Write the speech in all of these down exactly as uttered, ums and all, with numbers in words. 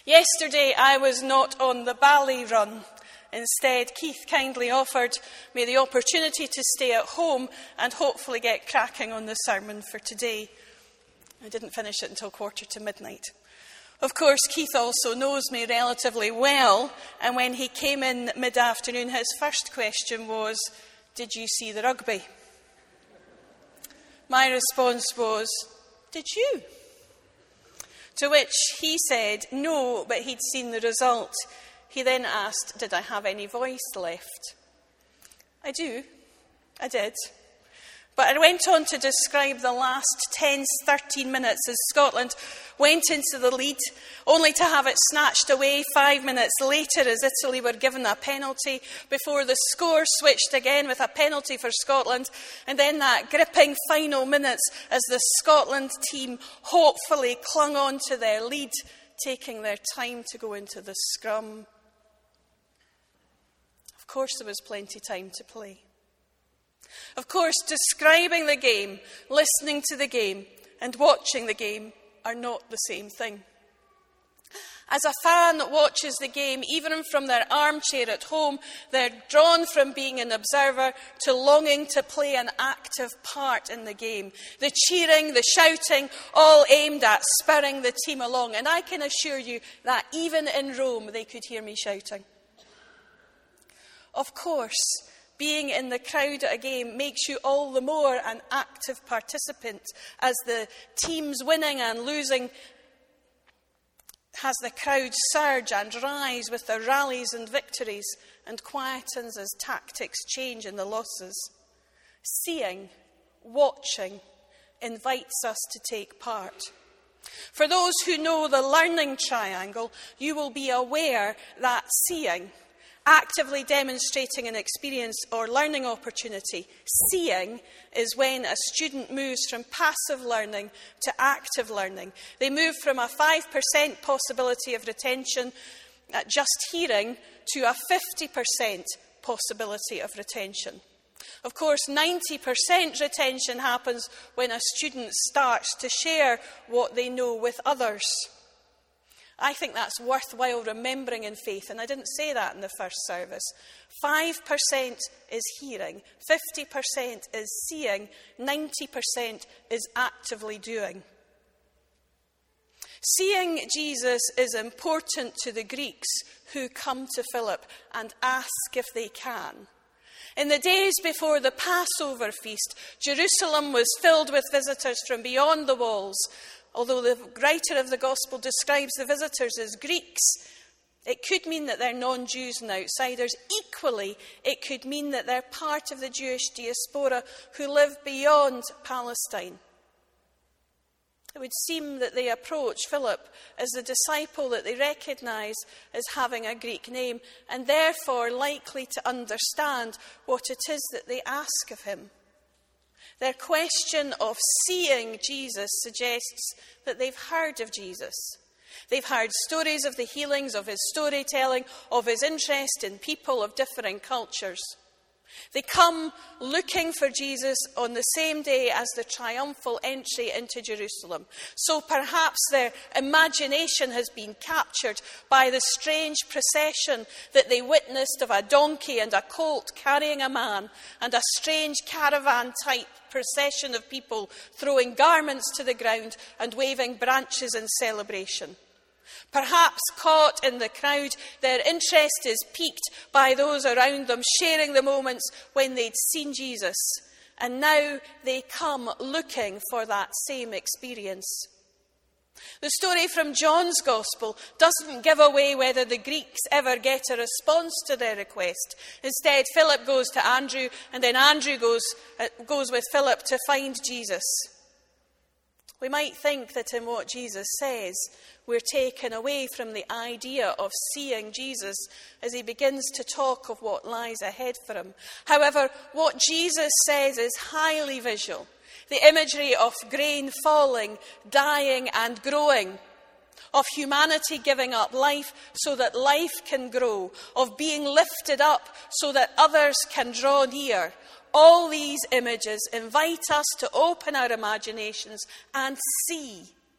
Yesterday I was not on the ballet run. Instead, Keith kindly offered me the opportunity to stay at home and hopefully get cracking on the sermon for today. I didn't finish it until quarter to midnight. Of course, Keith also knows me relatively well, and when he came in mid-afternoon, his first question was, "Did you see the rugby?" My response was, "Did you?" To which he said, no, but he'd seen the result. He then asked, did I have any voice left? I do. I did. But I went on to describe the last ten, thirteen minutes as Scotland went into the lead, only to have it snatched away five minutes later as Italy were given a penalty, before the score switched again with a penalty for Scotland, and then that gripping final minutes as the Scotland team hopefully clung on to their lead, taking their time to go into the scrum. Of course, there was plenty of time to play. Of course, describing the game, listening to the game, and watching the game are not the same thing. As a fan that watches the game, even from their armchair at home, they're drawn from being an observer to longing to play an active part in the game. The cheering, the shouting, all aimed at spurring the team along. And I can assure you that even in Rome, they could hear me shouting. Of course, being in the crowd at a game makes you all the more an active participant, as the teams winning and losing has the crowd surge and rise with their rallies and victories, and quietens as tactics change in the losses. Seeing, watching, invites us to take part. For those who know the learning triangle, you will be aware that seeing, actively demonstrating an experience or learning opportunity, seeing is when a student moves from passive learning to active learning. They move from a five percent possibility of retention at just hearing to a fifty percent possibility of retention. Of course, ninety percent retention happens when a student starts to share what they know with others. I think that's worthwhile remembering in faith, and I didn't say that in the first service. five percent is hearing, fifty percent is seeing, ninety percent is actively doing. Seeing Jesus is important to the Greeks who come to Philip and ask if they can. In the days before the Passover feast, Jerusalem was filled with visitors from beyond the walls. Although the writer of the Gospel describes the visitors as Greeks, it could mean that they're non-Jews and outsiders. Equally, it could mean that they're part of the Jewish diaspora who live beyond Palestine. It would seem that they approach Philip as the disciple that they recognise as having a Greek name, and therefore likely to understand what it is that they ask of him. Their question of seeing Jesus suggests that they've heard of Jesus. They've heard stories of the healings, of his storytelling, of his interest in people of differing cultures. They come looking for Jesus on the same day as the triumphal entry into Jerusalem. So perhaps their imagination has been captured by the strange procession that they witnessed of a donkey and a colt carrying a man, and a strange caravan-type procession of people throwing garments to the ground and waving branches in celebration. Perhaps caught in the crowd, their interest is piqued by those around them sharing the moments when they'd seen Jesus, and now they come looking for that same experience. The story from John's Gospel doesn't give away whether the Greeks ever get a response to their request. Instead, Philip goes to Andrew, and then Andrew goes, uh, goes with Philip to find Jesus. We might think that in what Jesus says, we're taken away from the idea of seeing Jesus as he begins to talk of what lies ahead for him. However, what Jesus says is highly visual. The imagery of grain falling, dying and growing, of humanity giving up life so that life can grow, of being lifted up so that others can draw near. All these images invite us to open our imaginations and see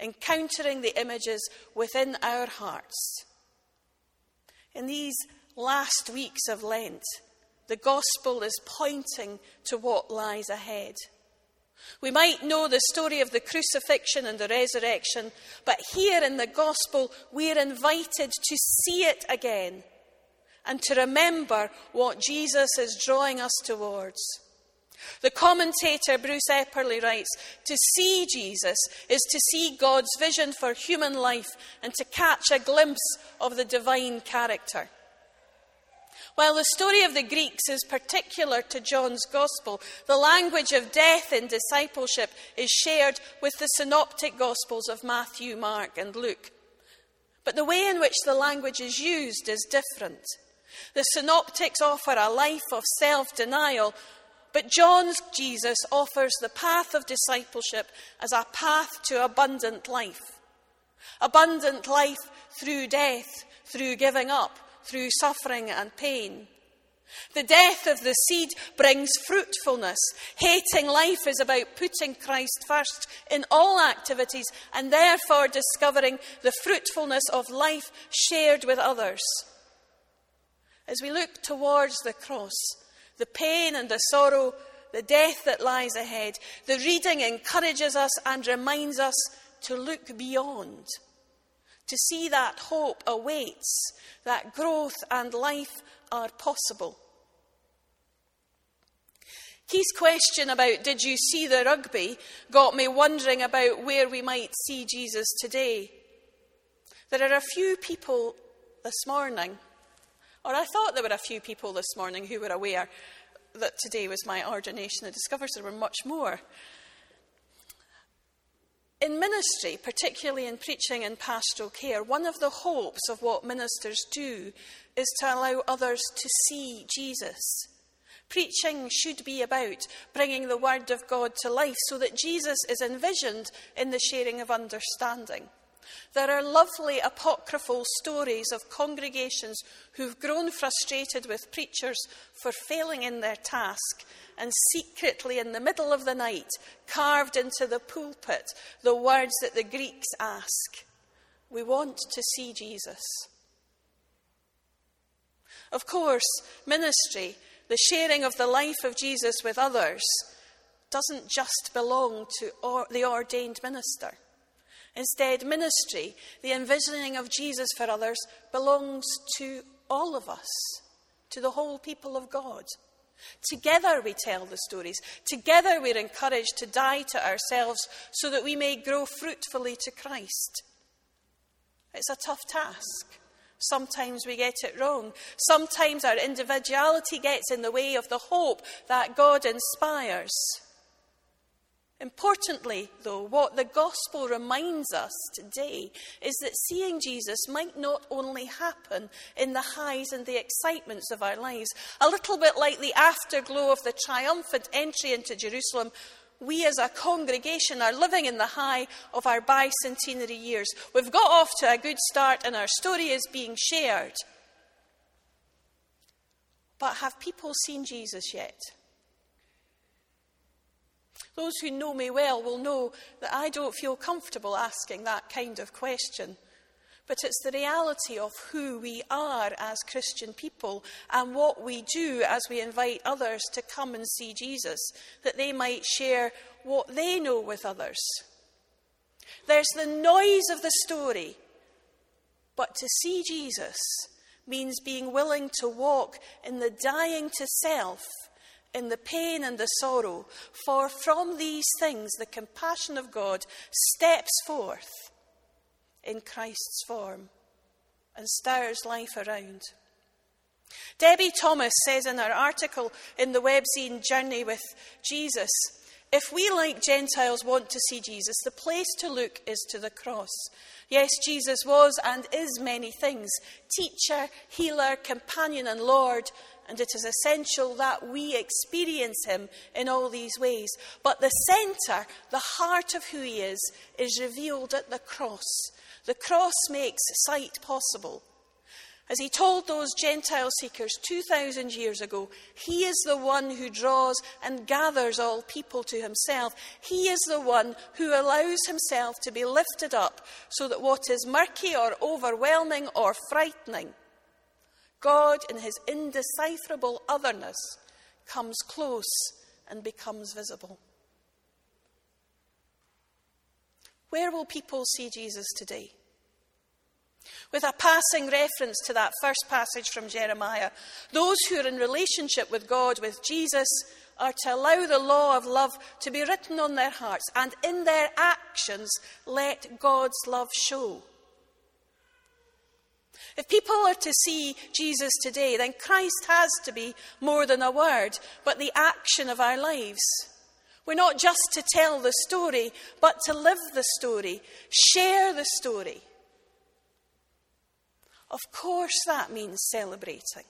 encountering the images within our hearts. In these last weeks of Lent, the gospel is pointing to what lies ahead. We might know the story of the crucifixion and the resurrection, but here in the gospel, we're invited to see it again and to remember what Jesus is drawing us towards. The commentator Bruce Epperly writes, to see Jesus is to see God's vision for human life and to catch a glimpse of the divine character. While the story of the Greeks is particular to John's Gospel, the language of death in discipleship is shared with the synoptic Gospels of Matthew, Mark, and Luke. But the way in which the language is used is different. The synoptics offer a life of self-denial, but John's Jesus offers the path of discipleship as a path to abundant life. Abundant life through death, through giving up, through suffering and pain. The death of the seed brings fruitfulness. Hating life is about putting Christ first in all activities and therefore discovering the fruitfulness of life shared with others. As we look towards the cross, the pain and the sorrow, the death that lies ahead, the reading encourages us and reminds us to look beyond, to see that hope awaits, that growth and life are possible. Keith's question about did you see the rugby got me wondering about where we might see Jesus today. There are a few people this morning, or I thought there were a few people this morning who were aware that today was my ordination. I discovered there were much more. In ministry, particularly in preaching and pastoral care, one of the hopes of what ministers do is to allow others to see Jesus. Preaching should be about bringing the word of God to life so that Jesus is envisioned in the sharing of understanding. There are lovely apocryphal stories of congregations who've grown frustrated with preachers for failing in their task and secretly in the middle of the night carved into the pulpit the words that the Greeks ask. We want to see Jesus. Of course, ministry, the sharing of the life of Jesus with others, doesn't just belong to or, the ordained minister. Instead, ministry, the envisioning of Jesus for others, belongs to all of us, to the whole people of God. Together we tell the stories. Together we're encouraged to die to ourselves so that we may grow fruitfully to Christ. It's a tough task. Sometimes we get it wrong. Sometimes our individuality gets in the way of the hope that God inspires. Importantly, though, what the gospel reminds us today is that seeing Jesus might not only happen in the highs and the excitements of our lives. A little bit like the afterglow of the triumphant entry into Jerusalem, we as a congregation are living in the high of our bicentenary years. We've got off to a good start and our story is being shared. But have people seen Jesus yet? Those who know me well will know that I don't feel comfortable asking that kind of question. But it's the reality of who we are as Christian people and what we do as we invite others to come and see Jesus, that they might share what they know with others. There's the noise of the story, but to see Jesus means being willing to walk in the dying to self, in the pain and the sorrow, for from these things the compassion of God steps forth in Christ's form and stirs life around. Debbie Thomas says in her article in the webzine Journey with Jesus, if we like Gentiles want to see Jesus, the place to look is to the cross. Yes, Jesus was and is many things, teacher, healer, companion and Lord, and it is essential that we experience him in all these ways. But the centre, the heart of who he is, is revealed at the cross. The cross makes sight possible. As he told those Gentile seekers two thousand years ago, he is the one who draws and gathers all people to himself. He is the one who allows himself to be lifted up so that what is murky or overwhelming or frightening, God in his indecipherable otherness comes close and becomes visible. Where will people see Jesus today? With a passing reference to that first passage from Jeremiah, those who are in relationship with God, with Jesus, are to allow the law of love to be written on their hearts, and in their actions let God's love show. If people are to see Jesus today, then Christ has to be more than a word, but the action of our lives. We're not just to tell the story, but to live the story, share the story. Of course that means celebrating.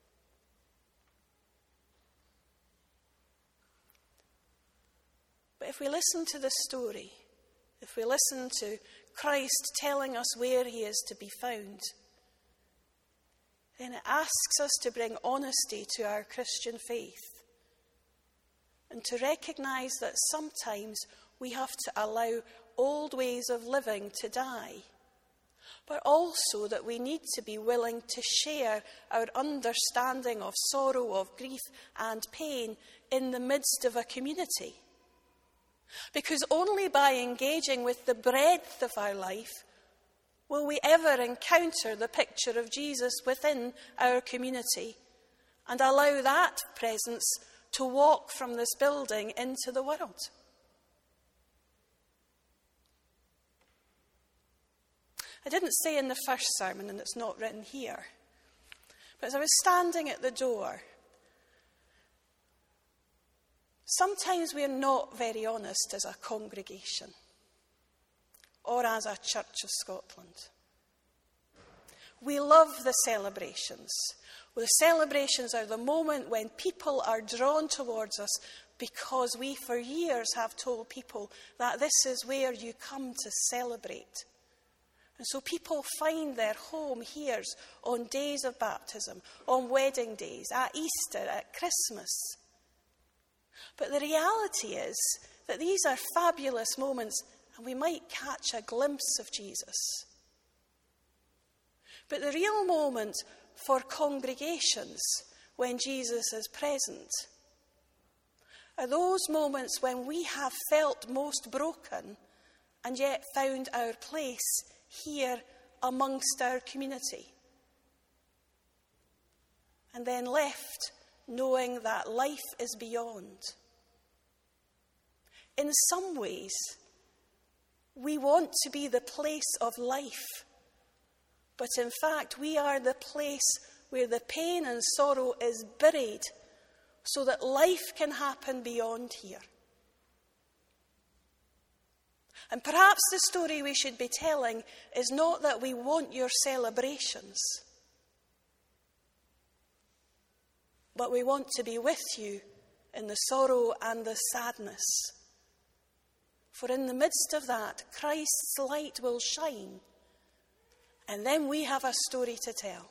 But if we listen to the story, if we listen to Christ telling us where he is to be found, then it asks us to bring honesty to our Christian faith and to recognise that sometimes we have to allow old ways of living to die, but also that we need to be willing to share our understanding of sorrow, of grief and pain in the midst of a community. Because only by engaging with the breadth of our life will we ever encounter the picture of Jesus within our community and allow that presence to walk from this building into the world. I didn't say in the first sermon, and it's not written here, but as I was standing at the door, sometimes we're not very honest as a congregation or as a Church of Scotland. We love the celebrations. Well, the celebrations are the moment when people are drawn towards us because we for years have told people that this is where you come to celebrate. And so people find their home here on days of baptism, on wedding days, at Easter, at Christmas. But the reality is that these are fabulous moments and we might catch a glimpse of Jesus. But the real moment for congregations when Jesus is present are those moments when we have felt most broken and yet found our place here amongst our community. And then left knowing that life is beyond. In some ways, we want to be the place of life. But in fact, we are the place where the pain and sorrow is buried so that life can happen beyond here. And perhaps the story we should be telling is not that we want your celebrations, but we want to be with you in the sorrow and the sadness. For in the midst of that, Christ's light will shine, and then we have a story to tell.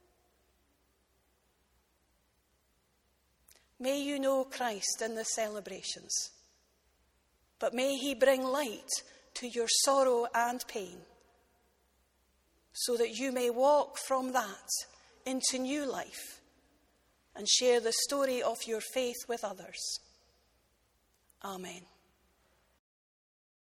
May you know Christ in the celebrations, but may he bring light to your sorrow and pain, so that you may walk from that into new life and share the story of your faith with others. Amen.